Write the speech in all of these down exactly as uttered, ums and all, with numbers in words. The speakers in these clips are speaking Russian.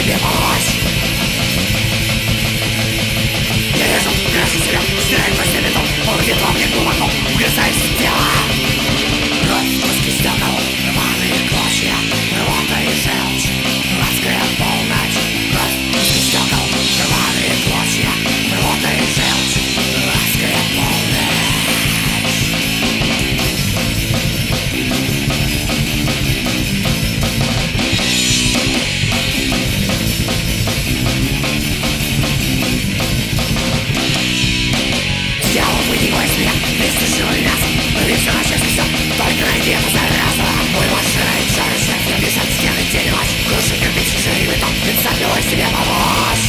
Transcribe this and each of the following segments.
себе помочь. Я режу, крашу себя, стираю постельный дом. Он где-то во мне глубоко угрызаясь в тело. Кровь, куски стекол, рваные клочья, рвота и желчь, адская полночь. Кровь, куски стекол, рваные клочья, рвота и желчь, адская полночь. Дьявол, вытягивай себя, вместе с живым мясом. Лови все на честный все, только найди эту заразу. Мой машина и жарыша, я бежать стены день и ночь. Круши кирпич, жри бетон, прицепилась себе помочь.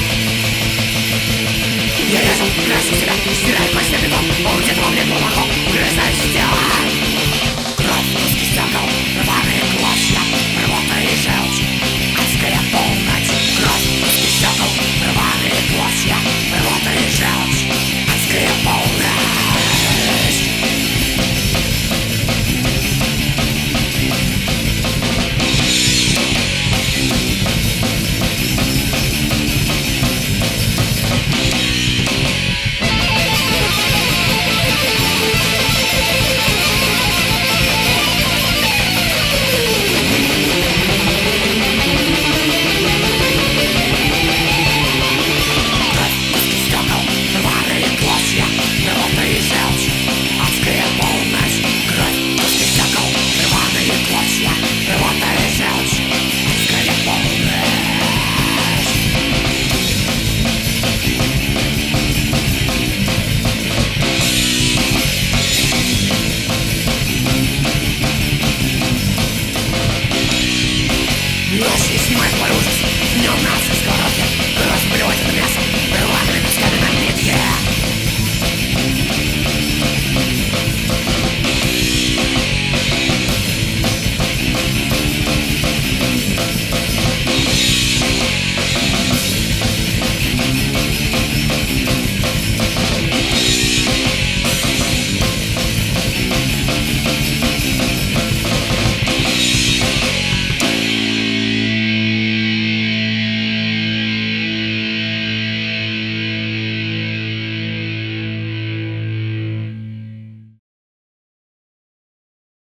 Я режу, крашу себя, стираю кости бетон. Он где-то во мне глубоко угрызаясь в тело. Кровь, куски стекол, рваные клочья, рвота и желчь, адская полночь. Кровь, куски стекол, рваные клочья, рвота и желчь, адская полночь. Ночь не снимает мой ужас, днем нас из сковородки. Кровь плевать это мясо, рваными кусками на нитке.